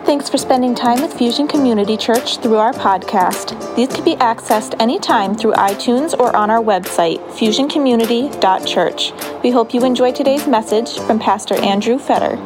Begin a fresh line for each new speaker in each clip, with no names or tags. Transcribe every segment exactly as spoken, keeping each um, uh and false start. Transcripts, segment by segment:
Thanks for spending time with Fusion Community Church through our podcast. These can be accessed anytime through iTunes or on our website, fusion community dot church. We hope you enjoy today's message from Pastor Andrew Fetter.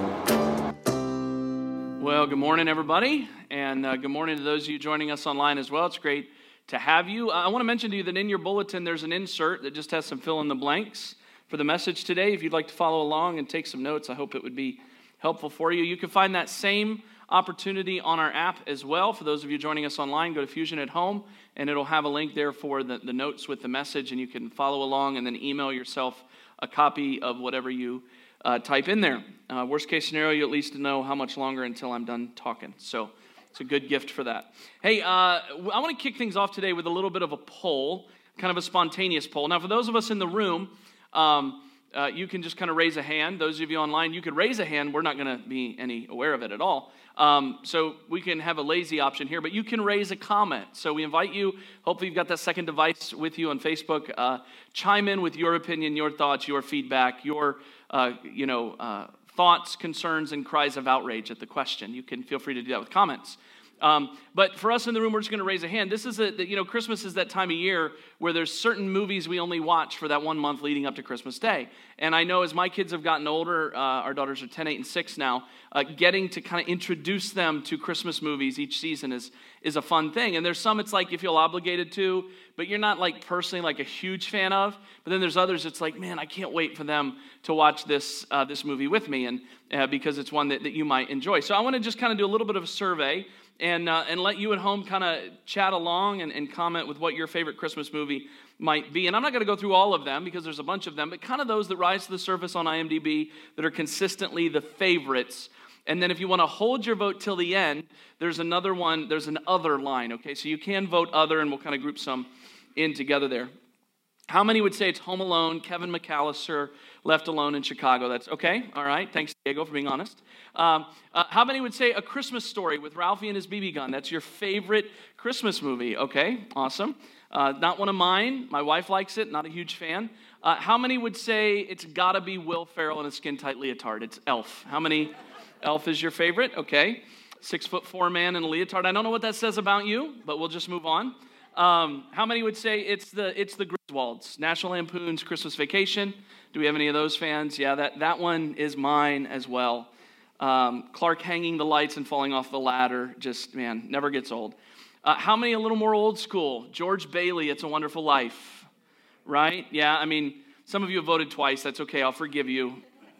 Well, good morning, everybody, and uh, good morning to those of you joining us online as well. It's great to have you. Uh, I want to mention to you that in your bulletin, there's an insert that just has some fill in the blanks for the message today. If you'd like to follow along and take some notes, I hope it would be helpful for you. You can find that same opportunity on our app as well. For those of you joining us online, go to Fusion at Home, and it'll have a link there for the, the notes with the message, and you can follow along and then email yourself a copy of whatever you uh, type in there. Uh, worst case scenario, you at least know how much longer until I'm done talking. So it's a good gift for that. Hey, uh, I want to kick things off today with a little bit of a poll, kind of a spontaneous poll. Now, for those of us in the room, um, uh, you can just kind of raise a hand. Those of you online, you could raise a hand. We're not going to be any aware of it at all. Um, so we can have a lazy option here, but you can raise a comment. So we invite you, hopefully you've got that second device with you on Facebook, uh, chime in with your opinion, your thoughts, your feedback, your, uh, you know, uh, thoughts, concerns, and cries of outrage at the question. You can feel free to do that with comments. Um, but for us in the room, we're just going to raise a hand. This is a, you know, Christmas is that time of year where there's certain movies we only watch for that one month leading up to Christmas Day. And I know as my kids have gotten older, uh, our daughters are ten, eight, and six now, uh, getting to kind of introduce them to Christmas movies each season is, is a fun thing. And there's some it's like you feel obligated to, but you're not like personally like a huge fan of. But then there's others it's like, man, I can't wait for them to watch this uh, this movie with me, and uh, because it's one that, that you might enjoy. So I want to just kind of do a little bit of a survey and uh, and let you at home kind of chat along and, and comment with what your favorite Christmas movie might be. And I'm not going to go through all of them because there's a bunch of them, but kind of those that rise to the surface on IMDb that are consistently the favorites. And then if you want to hold your vote till the end, there's another one, there's an other line, okay? So you can vote other, and we'll kind of group some in together there. How many would say it's Home Alone, Kevin McAllister, Left Alone in Chicago? That's okay. All right. Thanks, Diego, for being honest. Um, uh, how many would say A Christmas Story with Ralphie and his B B gun? That's your favorite Christmas movie. Okay. Awesome. Uh, not one of mine. My wife likes it. Not a huge fan. Uh, how many would say it's got to be Will Ferrell in a skin-tight leotard? It's Elf. How many? Elf is your favorite? Okay. Six foot four man in a leotard. I don't know what that says about you, but we'll just move on. Um, how many would say it's the it's the Griswolds, National Lampoon's Christmas Vacation? Do we have any of those fans? Yeah, that, that one is mine as well. Um, Clark hanging the lights and falling off the ladder, just, man, never gets old. Uh, how many a little more old school? George Bailey, It's a Wonderful Life, right? Yeah, I mean, some of you have voted twice. That's okay, I'll forgive you.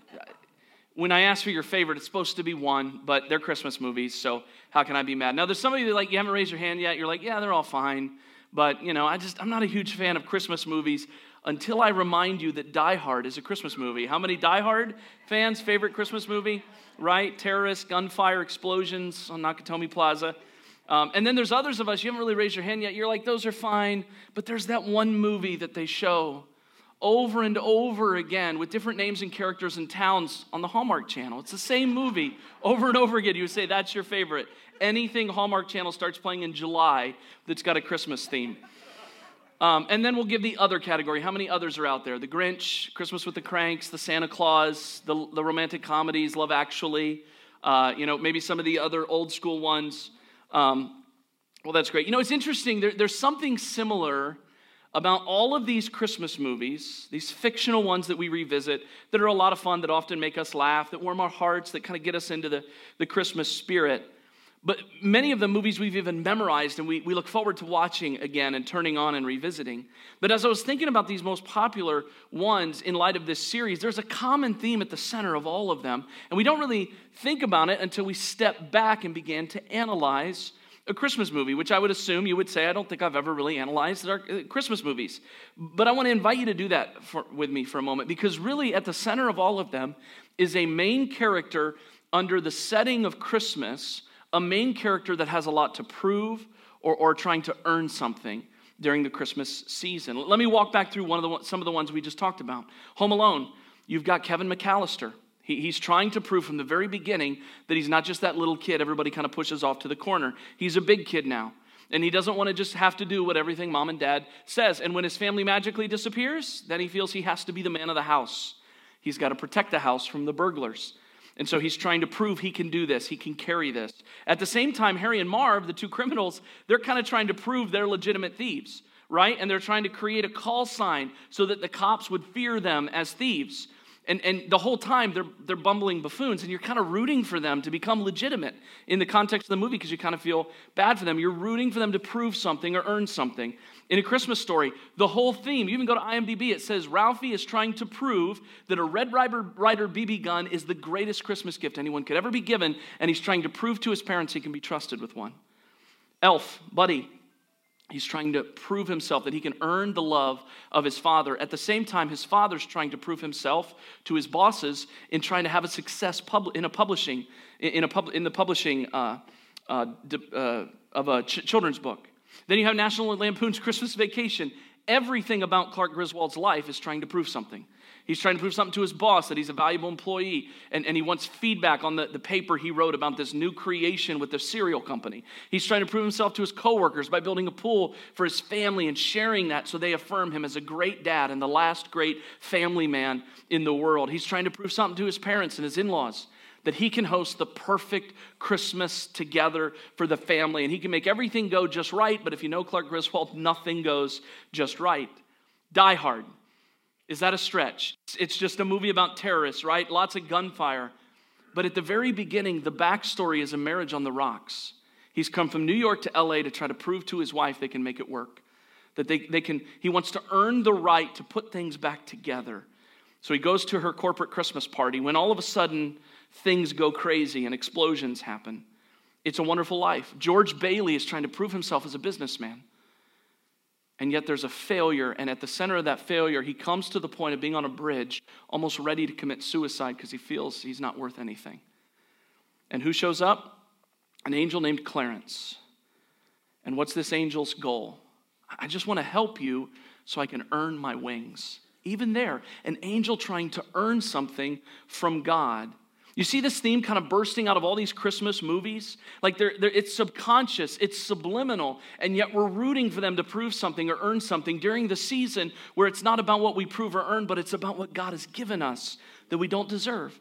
When I ask for your favorite, it's supposed to be one, but they're Christmas movies, so how can I be mad? Now, there's some of you that, like, you haven't raised your hand yet. You're like, yeah, they're all fine. But, you know, I just, I'm not a huge fan of Christmas movies until I remind you that Die Hard is a Christmas movie. How many Die Hard fans, favorite Christmas movie? Right? Terrorists, gunfire, explosions on Nakatomi Plaza. Um, and then there's others of us, you haven't really raised your hand yet. You're like, those are fine. But there's that one movie that they show over and over again with different names and characters and towns on the Hallmark Channel. It's the same movie over and over again. You would say that's your favorite. Anything Hallmark Channel starts playing in July that's got a Christmas theme. Um, and then we'll give the other category. How many others are out there? The Grinch, Christmas with the Cranks, the Santa Claus, the, the romantic comedies, Love Actually, uh, you know, maybe some of the other old school ones. Um, well, that's great. You know, it's interesting. There, there's something similar about all of these Christmas movies, these fictional ones that we revisit, that are a lot of fun, that often make us laugh, that warm our hearts, that kind of get us into the, the Christmas spirit. But many of the movies we've even memorized and we, we look forward to watching again and turning on and revisiting. But as I was thinking about these most popular ones in light of this series, there's a common theme at the center of all of them. And we don't really think about it until we step back and begin to analyze a Christmas movie, which I would assume you would say, I don't think I've ever really analyzed our Christmas movies. But I want to invite you to do that for, with me for a moment, because really at the center of all of them is a main character under the setting of Christmas, a main character that has a lot to prove or, or trying to earn something during the Christmas season. Let me walk back through one of the some of the ones we just talked about. Home Alone, you've got Kevin McAllister. He, he's trying to prove from the very beginning that he's not just that little kid everybody kind of pushes off to the corner. He's a big kid now. And he doesn't want to just have to do what everything mom and dad says. And when his family magically disappears, then he feels he has to be the man of the house. He's got to protect the house from the burglars. And so he's trying to prove he can do this, he can carry this. At the same time, Harry and Marv, the two criminals, they're kind of trying to prove they're legitimate thieves, right? And they're trying to create a call sign so that the cops would fear them as thieves. And, and the whole time, they're, they're bumbling buffoons, and you're kind of rooting for them to become legitimate in the context of the movie because you kind of feel bad for them. You're rooting for them to prove something or earn something. In A Christmas Story, the whole theme, you even go to I M D B, it says Ralphie is trying to prove that a Red Ryder B B gun is the greatest Christmas gift anyone could ever be given, and he's trying to prove to his parents he can be trusted with one. Elf, Buddy, he's trying to prove himself that he can earn the love of his father. At the same time, his father's trying to prove himself to his bosses in trying to have a success pub- in a publishing, in a pub- in the publishing uh, uh, uh, of a ch- children's book. Then you have National Lampoon's Christmas Vacation. Everything about Clark Griswold's life is trying to prove something. He's trying to prove something to his boss, that he's a valuable employee, and, and he wants feedback on the, the paper he wrote about this new creation with the cereal company. He's trying to prove himself to his coworkers by building a pool for his family and sharing that so they affirm him as a great dad and the last great family man in the world. He's trying to prove something to his parents and his in-laws, that he can host the perfect Christmas together for the family, and he can make everything go just right, but if you know Clark Griswold, nothing goes just right. Die Hard. Is that a stretch? It's just a movie about terrorists, right? Lots of gunfire. But at the very beginning, the backstory is a marriage on the rocks. He's come from New York to L A to try to prove to his wife they can make it work. That they, they can, he wants to earn the right to put things back together. So he goes to her corporate Christmas party when all of a sudden things go crazy and explosions happen. It's a Wonderful Life. George Bailey is trying to prove himself as a businessman. And yet there's a failure, and at the center of that failure, he comes to the point of being on a bridge, almost ready to commit suicide because he feels he's not worth anything. And who shows up? An angel named Clarence. And what's this angel's goal? I just want to help you so I can earn my wings. Even there, an angel trying to earn something from God. You see this theme kind of bursting out of all these Christmas movies? Like they're, they're, it's subconscious, it's subliminal, and yet we're rooting for them to prove something or earn something during the season where it's not about what we prove or earn, but it's about what God has given us that we don't deserve.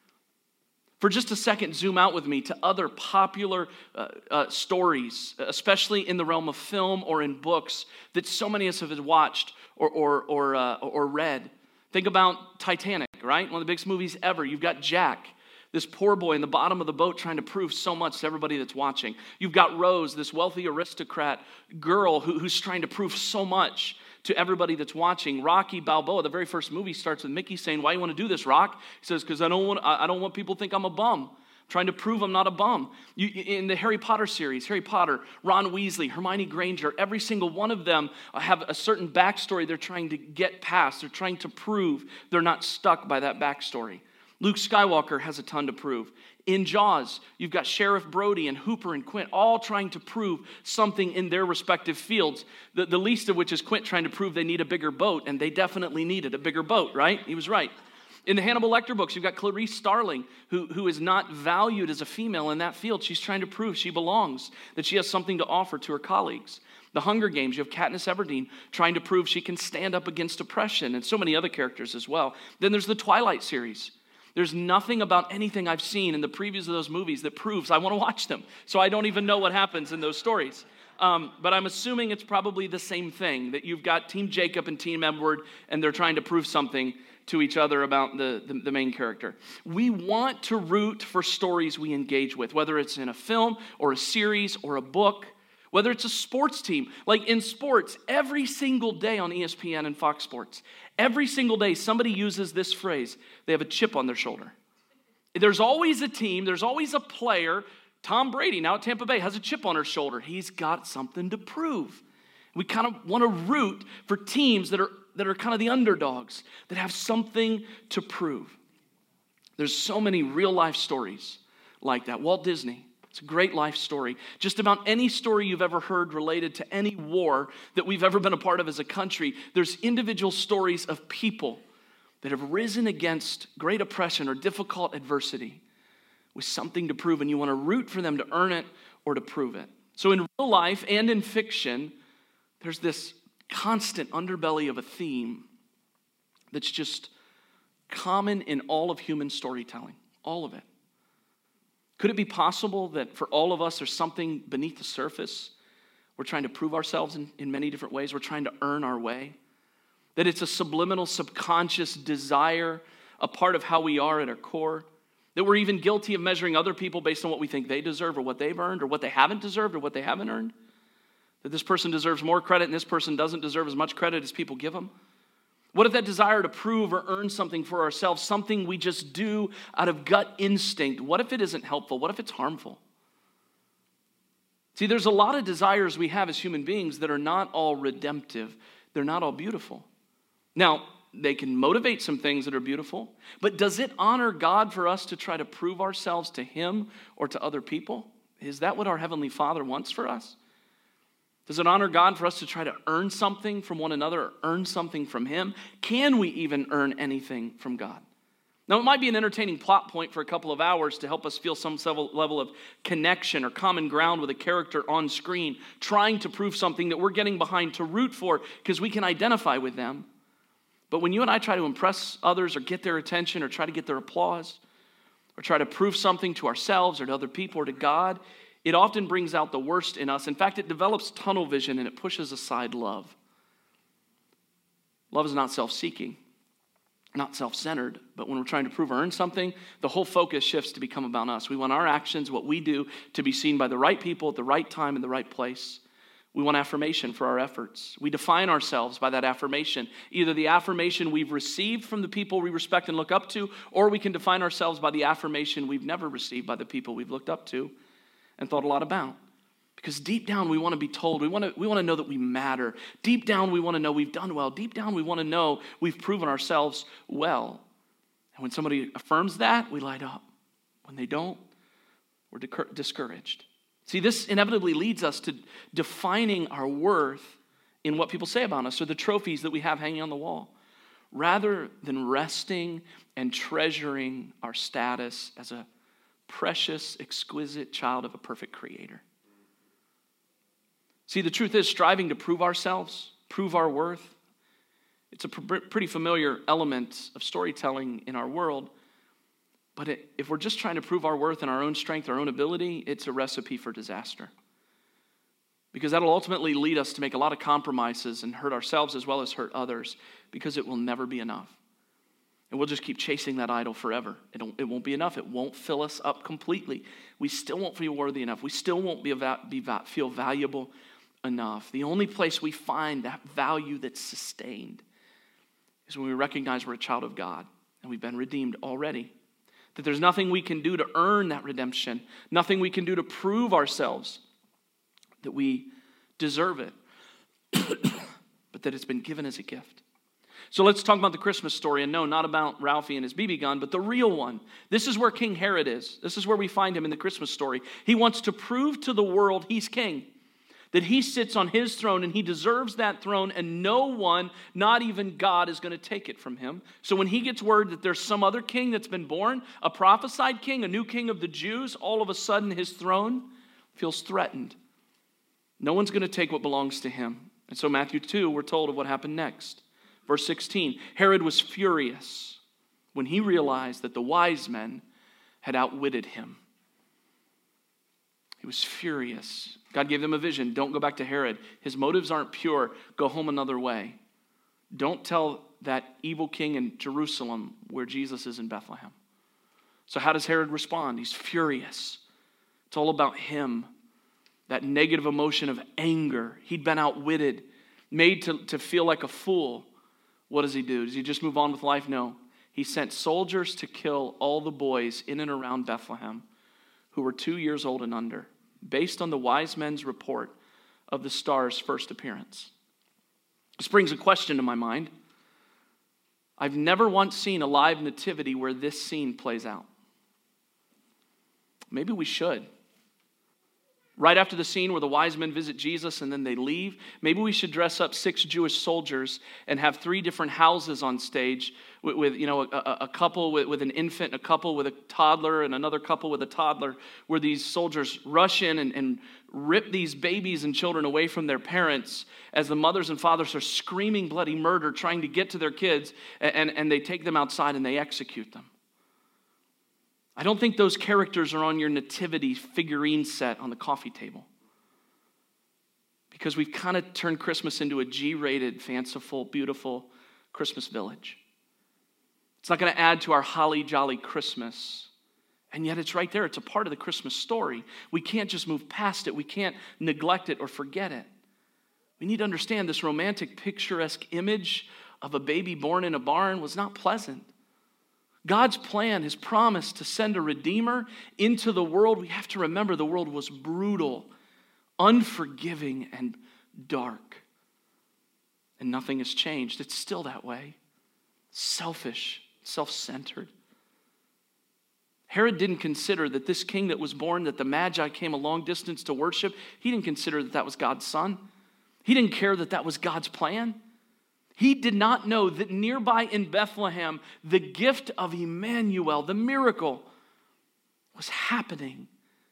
For just a second, zoom out with me to other popular uh, uh, stories, especially in the realm of film or in books that so many of us have watched or, or, or, uh, or read. Think about Titanic, right? One of the biggest movies ever. You've got Jack, this poor boy in the bottom of the boat trying to prove so much to everybody that's watching. You've got Rose, this wealthy aristocrat girl who, who's trying to prove so much to everybody that's watching. Rocky Balboa, the very first movie starts with Mickey saying, "Why do you want to do this, Rock?" He says, "Because I don't want I don't want people to think I'm a bum. I'm trying to prove I'm not a bum." You, in the Harry Potter series, Harry Potter, Ron Weasley, Hermione Granger, every single one of them have a certain backstory they're trying to get past. They're trying to prove they're not stuck by that backstory. Luke Skywalker has a ton to prove. In Jaws, you've got Sheriff Brody and Hooper and Quint all trying to prove something in their respective fields, the, the least of which is Quint trying to prove they need a bigger boat, and they definitely needed a bigger boat, right? He was right. In the Hannibal Lecter books, you've got Clarice Starling, who, who is not valued as a female in that field. She's trying to prove she belongs, that she has something to offer to her colleagues. The Hunger Games, you have Katniss Everdeen trying to prove she can stand up against oppression, and so many other characters as well. Then there's the Twilight series. There's nothing about anything I've seen in the previews of those movies that proves I want to watch them. So I don't even know what happens in those stories. Um, but I'm assuming it's probably the same thing, that you've got Team Jacob and Team Edward, and they're trying to prove something to each other about the, the, the main character. We want to root for stories we engage with, whether it's in a film or a series or a book, whether it's a sports team. Like in sports, every single day on E S P N and Fox Sports, every single day somebody uses this phrase, they have a chip on their shoulder. There's always a team, there's always a player. Tom Brady, now at Tampa Bay, has a chip on his shoulder. He's got something to prove. We kind of want to root for teams that are that are kind of the underdogs, that have something to prove. There's so many real life stories like that. Walt Disney, it's a great life story. Just about any story you've ever heard related to any war that we've ever been a part of as a country, there's individual stories of people that have risen against great oppression or difficult adversity with something to prove, and you want to root for them to earn it or to prove it. So in real life and in fiction, there's this constant underbelly of a theme that's just common in all of human storytelling, all of it. Could it be possible that for all of us, there's something beneath the surface? We're trying to prove ourselves in, in many different ways. We're trying to earn our way. That it's a subliminal, subconscious desire, a part of how we are at our core. That we're even guilty of measuring other people based on what we think they deserve or what they've earned or what they haven't deserved or what they haven't earned. That this person deserves more credit and this person doesn't deserve as much credit as people give them. What if that desire to prove or earn something for ourselves, something we just do out of gut instinct, what if it isn't helpful? What if it's harmful? See, there's a lot of desires we have as human beings that are not all redemptive. They're not all beautiful. Now, they can motivate some things that are beautiful, but does it honor God for us to try to prove ourselves to Him or to other people? Is that what our Heavenly Father wants for us? Does it honor God for us to try to earn something from one another or earn something from Him? Can we even earn anything from God? Now, it might be an entertaining plot point for a couple of hours to help us feel some level of connection or common ground with a character on screen, trying to prove something that we're getting behind to root for because we can identify with them. But when you and I try to impress others or get their attention or try to get their applause or try to prove something to ourselves or to other people or to God, it often brings out the worst in us. In fact, it develops tunnel vision and it pushes aside love. Love is not self-seeking, not self-centered, but when we're trying to prove or earn something, the whole focus shifts to become about us. We want our actions, what we do, to be seen by the right people at the right time in the right place. We want affirmation for our efforts. We define ourselves by that affirmation, either the affirmation we've received from the people we respect and look up to, or we can define ourselves by the affirmation we've never received by the people we've looked up to and thought a lot about. Because deep down we want to be told, we want to we want to know that we matter. Deep down we want to know we've done well. Deep down we want to know we've proven ourselves well. And when somebody affirms that, we light up. When they don't, we're discouraged. See, this inevitably leads us to defining our worth in what people say about us or the trophies that we have hanging on the wall, rather than resting and treasuring our status as a precious, exquisite child of a perfect Creator. See, the truth is, striving to prove ourselves, prove our worth, it's a pr- pretty familiar element of storytelling in our world. But it, if we're just trying to prove our worth in our own strength, our own ability, it's a recipe for disaster. Because that'll ultimately lead us to make a lot of compromises and hurt ourselves as well as hurt others, because it will never be enough. And we'll just keep chasing that idol forever. It'll, it won't be enough. It won't fill us up completely. We still won't feel worthy enough. We still won't be, be feel valuable enough. The only place we find that value that's sustained is when we recognize we're a child of God and we've been redeemed already. That there's nothing we can do to earn that redemption, nothing we can do to prove ourselves that we deserve it, but that it's been given as a gift. So let's talk about the Christmas story, and no, not about Ralphie and his B B gun, but the real one. This is where King Herod is. This is where we find him in the Christmas story. He wants to prove to the world he's king, that he sits on his throne and he deserves that throne, and no one, not even God, is going to take it from him. So when he gets word that there's some other king that's been born, a prophesied king, a new king of the Jews, all of a sudden his throne feels threatened. No one's going to take what belongs to him. And so Matthew two, we're told of what happened next. Verse sixteen, Herod was furious when he realized that the wise men had outwitted him. He was furious. God gave them a vision. Don't go back to Herod. His motives aren't pure. Go home another way. Don't tell that evil king in Jerusalem where Jesus is in Bethlehem. So how does Herod respond? He's furious. It's all about him. That negative emotion of anger. He'd been outwitted, made to, to feel like a fool. What does he do? Does he just move on with life? No. He sent soldiers to kill all the boys in and around Bethlehem who were two years old and under, based on the wise men's report of the star's first appearance. This brings a question to my mind. I've never once seen a live nativity where this scene plays out. Maybe we should. Right after the scene where the wise men visit Jesus and then they leave, maybe we should dress up six Jewish soldiers and have three different houses on stage with, with you know, a, a couple with, with an infant, a couple with a toddler, and another couple with a toddler, where these soldiers rush in and, and rip these babies and children away from their parents as the mothers and fathers are screaming bloody murder, trying to get to their kids, and, and they take them outside and they execute them. I don't think those characters are on your nativity figurine set on the coffee table. Because we've kind of turned Christmas into a G-rated, fanciful, beautiful Christmas village. It's not going to add to our holly jolly Christmas. And yet it's right there. It's a part of the Christmas story. We can't just move past it. We can't neglect it or forget it. We need to understand this romantic, picturesque image of a baby born in a barn was not pleasant. God's plan, his promise to send a Redeemer into the world, we have to remember the world was brutal, unforgiving, and dark. And nothing has changed. It's still that way. Selfish, self-centered. Herod didn't consider that this king that was born, that the Magi came a long distance to worship, he didn't consider that that was God's son. He didn't care that that was God's plan. He did not know that nearby in Bethlehem, the gift of Emmanuel, the miracle, was happening.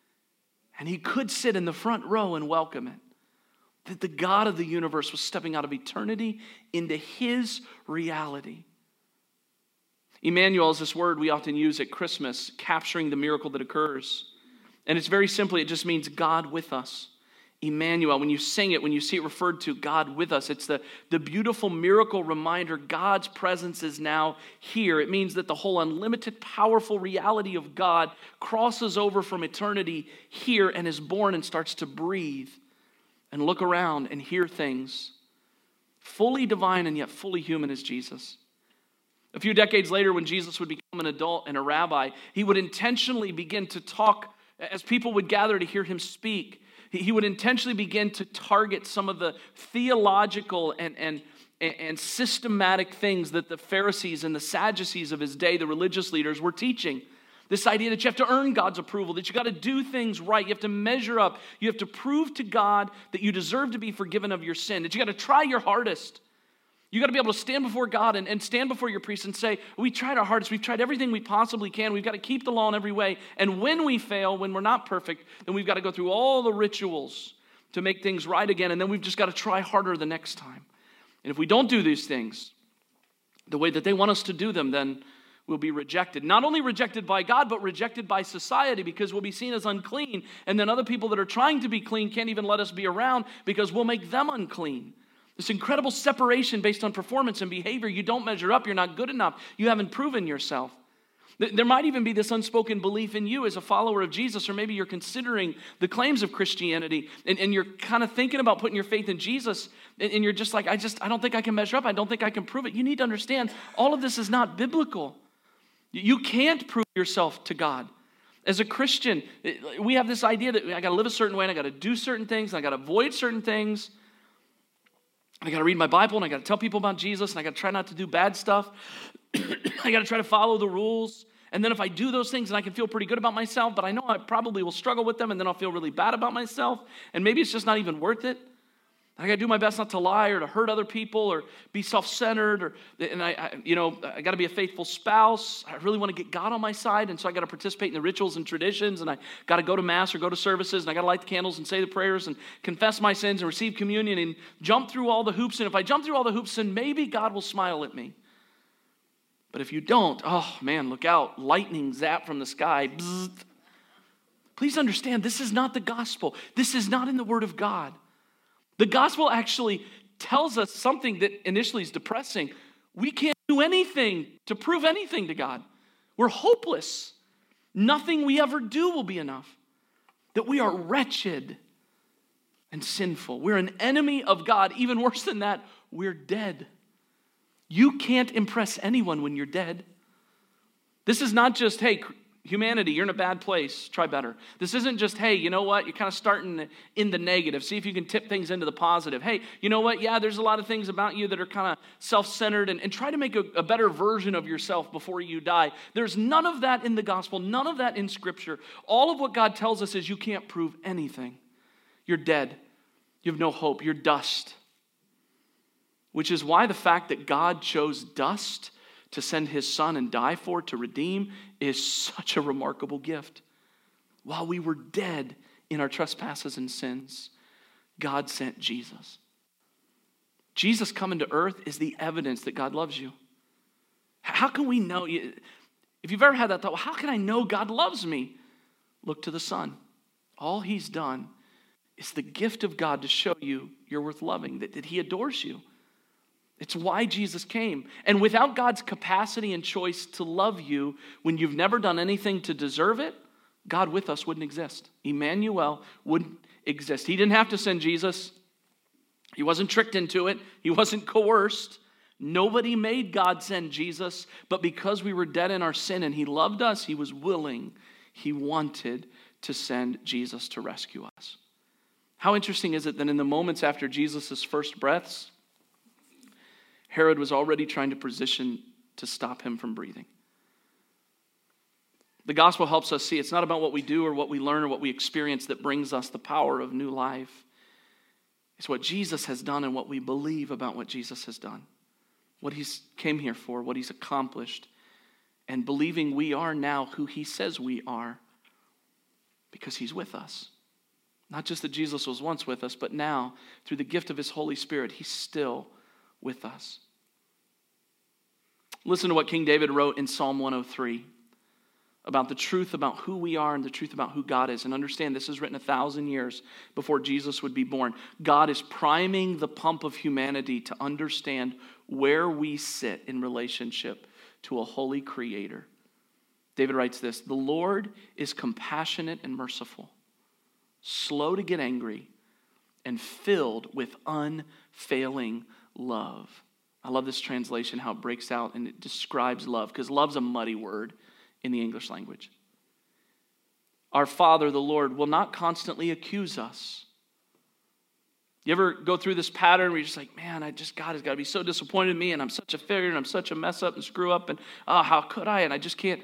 And he could sit in the front row and welcome it. That the God of the universe was stepping out of eternity into his reality. Emmanuel is this word we often use at Christmas, capturing the miracle that occurs. And it's very simply, it just means God with us. Emmanuel, when you sing it, when you see it referred to, God with us, it's the, the beautiful miracle reminder God's presence is now here. It means that the whole unlimited, powerful reality of God crosses over from eternity here and is born and starts to breathe and look around and hear things. Fully divine and yet fully human is Jesus. A few decades later, when Jesus would become an adult and a rabbi, he would intentionally begin to talk as people would gather to hear him speak. He would intentionally begin to target some of the theological and, and, and systematic things that the Pharisees and the Sadducees of his day, the religious leaders, were teaching. This idea that you have to earn God's approval, that you got to do things right, you have to measure up, you have to prove to God that you deserve to be forgiven of your sin, that you got to try your hardest. You got to be able to stand before God and, and stand before your priest and say, we tried our hardest, we've tried everything we possibly can, we've got to keep the law in every way, and when we fail, when we're not perfect, then we've got to go through all the rituals to make things right again, and then we've just got to try harder the next time. And if we don't do these things the way that they want us to do them, then we'll be rejected. Not only rejected by God, but rejected by society, because we'll be seen as unclean, and then other people that are trying to be clean can't even let us be around because we'll make them unclean. This incredible separation based on performance and behavior. You don't measure up. You're not good enough. You haven't proven yourself. There might even be this unspoken belief in you as a follower of Jesus, or maybe you're considering the claims of Christianity, and, and you're kind of thinking about putting your faith in Jesus, and, and you're just like, I just, I don't think I can measure up. I don't think I can prove it. You need to understand, all of this is not biblical. You can't prove yourself to God. As a Christian, we have this idea that I got to live a certain way, and I got to do certain things, and I got to avoid certain things. I got to read my Bible, and I got to tell people about Jesus, and I got to try not to do bad stuff. I got to try to follow the rules. And then if I do those things, then I can feel pretty good about myself, but I know I probably will struggle with them, and then I'll feel really bad about myself, and maybe it's just not even worth it. I got to do my best not to lie or to hurt other people or be self-centered, or and I, I you know, I got to be a faithful spouse. I really want to get God on my side, and so I got to participate in the rituals and traditions, and I got to go to mass or go to services, and I got to light the candles and say the prayers and confess my sins and receive communion and jump through all the hoops. And if I jump through all the hoops, then maybe God will smile at me. But if you don't, oh man, look out! Lightning zap from the sky. Bzzzt. Please understand, this is not the gospel. This is not in the Word of God. The gospel actually tells us something that initially is depressing. We can't do anything to prove anything to God. We're hopeless. Nothing we ever do will be enough. That we are wretched and sinful. We're an enemy of God. Even worse than that, we're dead. You can't impress anyone when you're dead. This is not just, hey, humanity, you're in a bad place, try better. This isn't just, hey, you know what, you're kind of starting in the negative. See if you can tip things into the positive. Hey, you know what, yeah, there's a lot of things about you that are kind of self-centered, and, and try to make a, a better version of yourself before you die. There's none of that in the gospel, none of that in Scripture. All of what God tells us is you can't prove anything. You're dead. You have no hope. You're dust. Which is why the fact that God chose dust to send his son and die for, to redeem, is such a remarkable gift. While we were dead in our trespasses and sins, God sent Jesus. Jesus coming to earth is the evidence that God loves you. How can we know? If you've ever had that thought, well, how can I know God loves me? Look to the Son. All he's done is the gift of God to show you you're worth loving, that, that he adores you. It's why Jesus came. And without God's capacity and choice to love you when you've never done anything to deserve it, God with us wouldn't exist. Emmanuel wouldn't exist. He didn't have to send Jesus. He wasn't tricked into it. He wasn't coerced. Nobody made God send Jesus, but because we were dead in our sin and he loved us, he was willing, he wanted to send Jesus to rescue us. How interesting is it that in the moments after Jesus' first breaths, Herod was already trying to position to stop him from breathing. The gospel helps us see it's not about what we do or what we learn or what we experience that brings us the power of new life. It's what Jesus has done and what we believe about what Jesus has done. What he's came here for, what he's accomplished, and believing we are now who he says we are because he's with us. Not just that Jesus was once with us, but now, through the gift of his Holy Spirit, he's still with us. Listen to what King David wrote in Psalm one oh three about the truth about who we are and the truth about who God is. And understand, this is written a thousand years before Jesus would be born. God is priming the pump of humanity to understand where we sit in relationship to a holy creator. David writes this: the Lord is compassionate and merciful, slow to get angry, and filled with unfailing love. I love this translation, how it breaks out and it describes love, because love's a muddy word in the English language. Our Father, the Lord, will not constantly accuse us. You ever go through this pattern where you're just like, man, I just, God has got to be so disappointed in me, and I'm such a failure, and I'm such a mess up and screw up, and oh, how could I? And I just can't.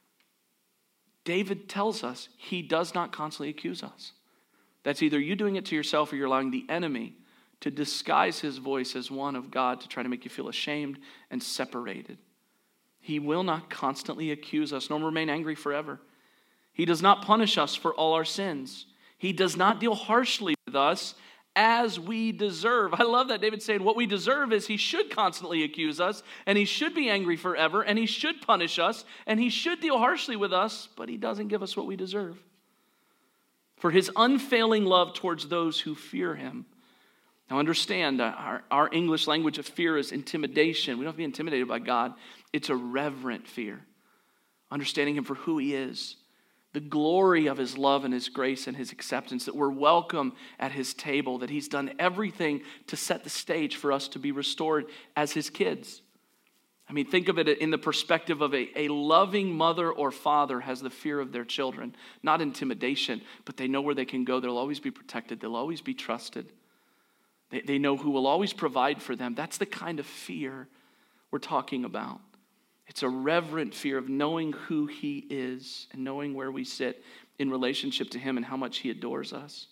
David tells us he does not constantly accuse us. That's either you doing it to yourself or you're allowing the enemy to disguise his voice as one of God to try to make you feel ashamed and separated. He will not constantly accuse us, nor remain angry forever. He does not punish us for all our sins. He does not deal harshly with us as we deserve. I love that David's saying what we deserve is he should constantly accuse us, and he should be angry forever, and he should punish us, and he should deal harshly with us, but he doesn't give us what we deserve. For his unfailing love towards those who fear him. Now understand, uh, our, our English language of fear is intimidation. We don't have to be intimidated by God. It's a reverent fear. Understanding him for who he is. The glory of his love and his grace and his acceptance. That we're welcome at his table. That he's done everything to set the stage for us to be restored as his kids. I mean, think of it in the perspective of a, a loving mother or father has the fear of their children. Not intimidation, but they know where they can go. They'll always be protected. They'll always be trusted. They, they know who will always provide for them. That's the kind of fear we're talking about. It's a reverent fear of knowing who he is and knowing where we sit in relationship to him and how much he adores us.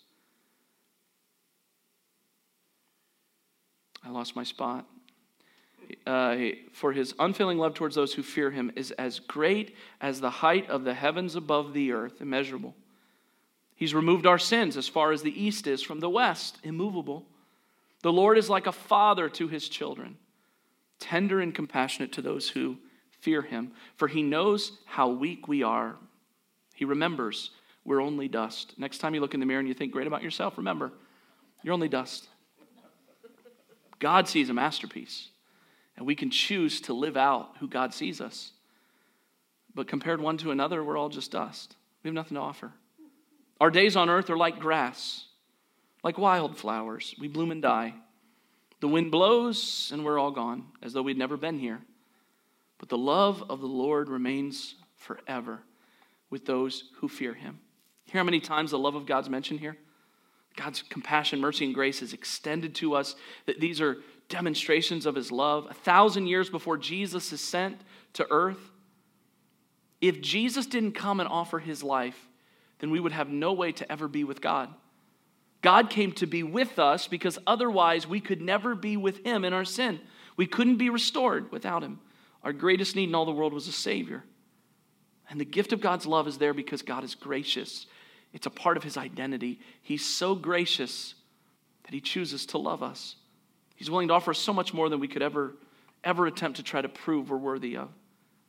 I lost my spot. Uh, for his unfailing love towards those who fear him is as great as the height of the heavens above the earth, immeasurable. He's removed our sins as far as the east is from the west, immovable. The Lord is like a father to his children, tender and compassionate to those who fear him, for he knows how weak we are. He remembers we're only dust. Next time you look in the mirror and you think great about yourself, remember, you're only dust. God sees a masterpiece, and we can choose to live out who God sees us. But compared one to another, we're all just dust. We have nothing to offer. Our days on earth are like grass, like wildflowers. We bloom and die. The wind blows, and we're all gone, as though we'd never been here. But the love of the Lord remains forever with those who fear him. Hear how many times the love of God's mentioned here? God's compassion, mercy, and grace is extended to us. That these are demonstrations of his love. A thousand years before Jesus is sent to earth, if Jesus didn't come and offer his life, then we would have no way to ever be with God. God came to be with us because otherwise we could never be with him in our sin. We couldn't be restored without him. Our greatest need in all the world was a Savior. And the gift of God's love is there because God is gracious. It's a part of his identity. He's so gracious that he chooses to love us. He's willing to offer us so much more than we could ever, ever attempt to try to prove we're worthy of.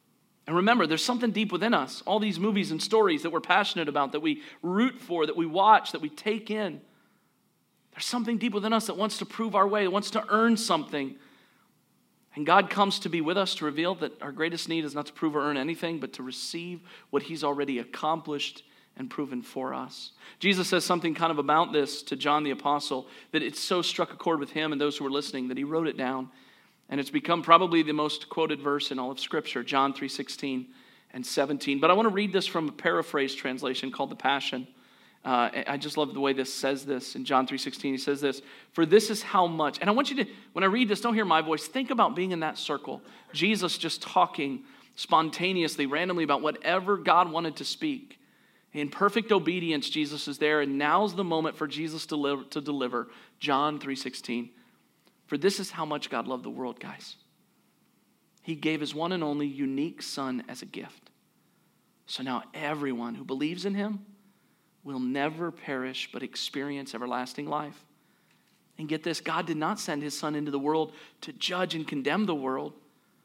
And remember, there's something deep within us. All these movies and stories that we're passionate about, that we root for, that we watch, that we take in. There's something deep within us that wants to prove our way, that wants to earn something. And God comes to be with us to reveal that our greatest need is not to prove or earn anything, but to receive what he's already accomplished and proven for us. Jesus says something kind of about this to John the Apostle, that it so struck a chord with him and those who were listening that he wrote it down. And it's become probably the most quoted verse in all of Scripture, John three sixteen and seventeen. But I want to read this from a paraphrase translation called the Passion. Uh, I just love the way this says this. In John three sixteen, he says this, "For this is how much," and I want you to, when I read this, don't hear my voice. Think about being in that circle. Jesus just talking spontaneously, randomly about whatever God wanted to speak. In perfect obedience, Jesus is there, and now's the moment for Jesus to deliver, to deliver John three sixteen. "For this is how much God loved the world," guys. "He gave his one and only unique Son as a gift. So now everyone who believes in him will never perish but experience everlasting life." And get this, God did not send his Son into the world to judge and condemn the world,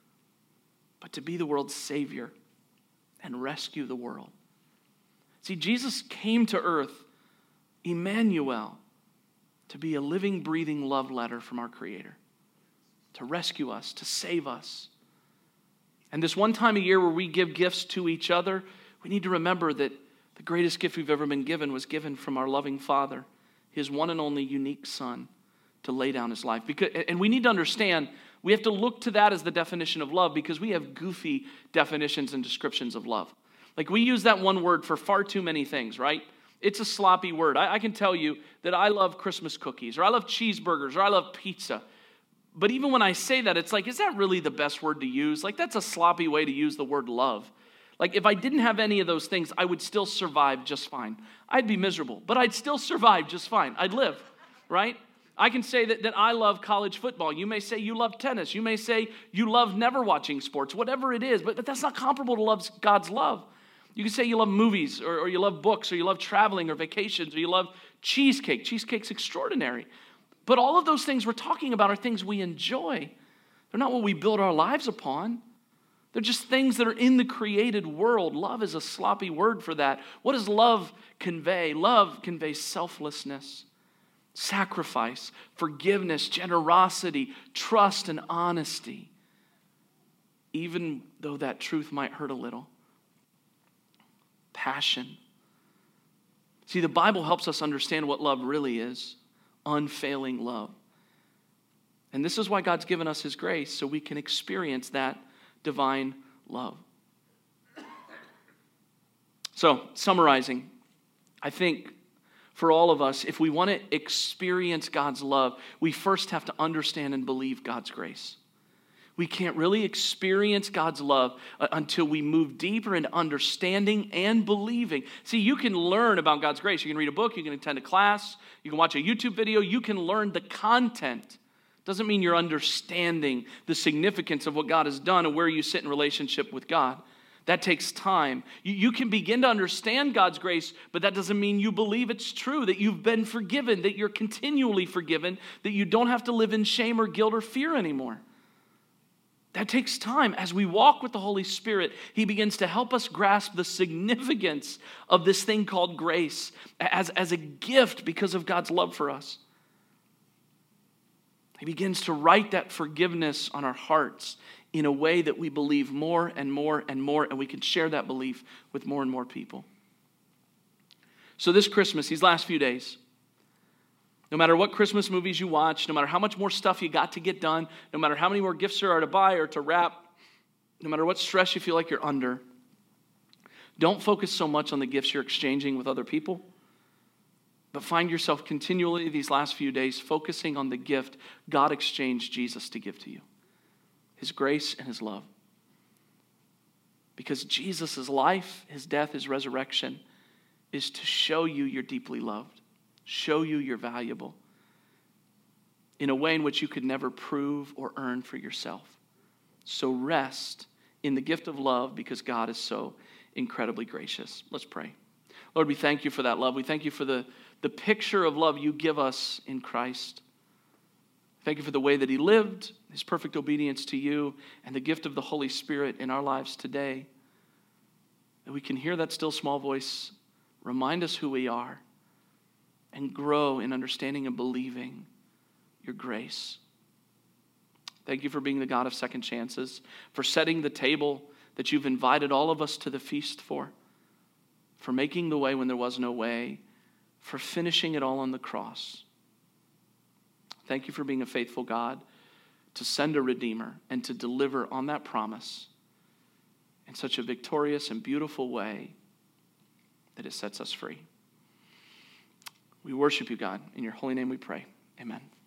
but to be the world's Savior and rescue the world. See, Jesus came to earth, Emmanuel, to be a living, breathing love letter from our Creator, to rescue us, to save us. And this one time a year where we give gifts to each other, we need to remember that the greatest gift we've ever been given was given from our loving Father, his one and only unique Son, to lay down his life. Because, and we need to understand, we have to look to that as the definition of love, because we have goofy definitions and descriptions of love. Like, we use that one word for far too many things, right? It's a sloppy word. I, I can tell you that I love Christmas cookies, or I love cheeseburgers, or I love pizza. But even when I say that, it's like, is that really the best word to use? Like, that's a sloppy way to use the word love. Like, if I didn't have any of those things, I would still survive just fine. I'd be miserable, but I'd still survive just fine. I'd live, right? I can say that, that I love college football. You may say you love tennis. You may say you love never watching sports, whatever it is, but, but that's not comparable to love, God's love. You can say you love movies, or, or you love books, or you love traveling or vacations, or you love cheesecake. Cheesecake's extraordinary. But all of those things we're talking about are things we enjoy. They're not what we build our lives upon. They're just things that are in the created world. Love is a sloppy word for that. What does love convey? Love conveys selflessness, sacrifice, forgiveness, generosity, trust, and honesty, even though that truth might hurt a little. Passion. See, the Bible helps us understand what love really is. Unfailing love. And this is why God's given us his grace, so we can experience that divine love. So, summarizing, I think for all of us, if we want to experience God's love, we first have to understand and believe God's grace. We can't really experience God's love until we move deeper into understanding and believing. See, you can learn about God's grace. You can read a book, you can attend a class, you can watch a YouTube video, you can learn the content. Doesn't mean you're understanding the significance of what God has done and where you sit in relationship with God. That takes time. You, you can begin to understand God's grace, but that doesn't mean you believe it's true, that you've been forgiven, that you're continually forgiven, that you don't have to live in shame or guilt or fear anymore. That takes time. As we walk with the Holy Spirit, he begins to help us grasp the significance of this thing called grace as, as a gift because of God's love for us. He begins to write that forgiveness on our hearts in a way that we believe more and more and more, and we can share that belief with more and more people. So this Christmas, these last few days, no matter what Christmas movies you watch, no matter how much more stuff you got to get done, no matter how many more gifts there are to buy or to wrap, no matter what stress you feel like you're under, don't focus so much on the gifts you're exchanging with other people, but find yourself continually these last few days focusing on the gift God exchanged Jesus to give to you, his grace and his love. Because Jesus' life, his death, his resurrection is to show you you're deeply loved. Show you you're valuable in a way in which you could never prove or earn for yourself. So rest in the gift of love because God is so incredibly gracious. Let's pray. Lord, we thank you for that love. We thank you for the, the picture of love you give us in Christ. Thank you for the way that he lived, his perfect obedience to you, and the gift of the Holy Spirit in our lives today. That we can hear that still small voice remind us who we are and grow in understanding and believing your grace. Thank you for being the God of second chances, for setting the table that you've invited all of us to the feast for, for making the way when there was no way, for finishing it all on the cross. Thank you for being a faithful God to send a Redeemer and to deliver on that promise in such a victorious and beautiful way that it sets us free. We worship you, God. In your holy name we pray. Amen.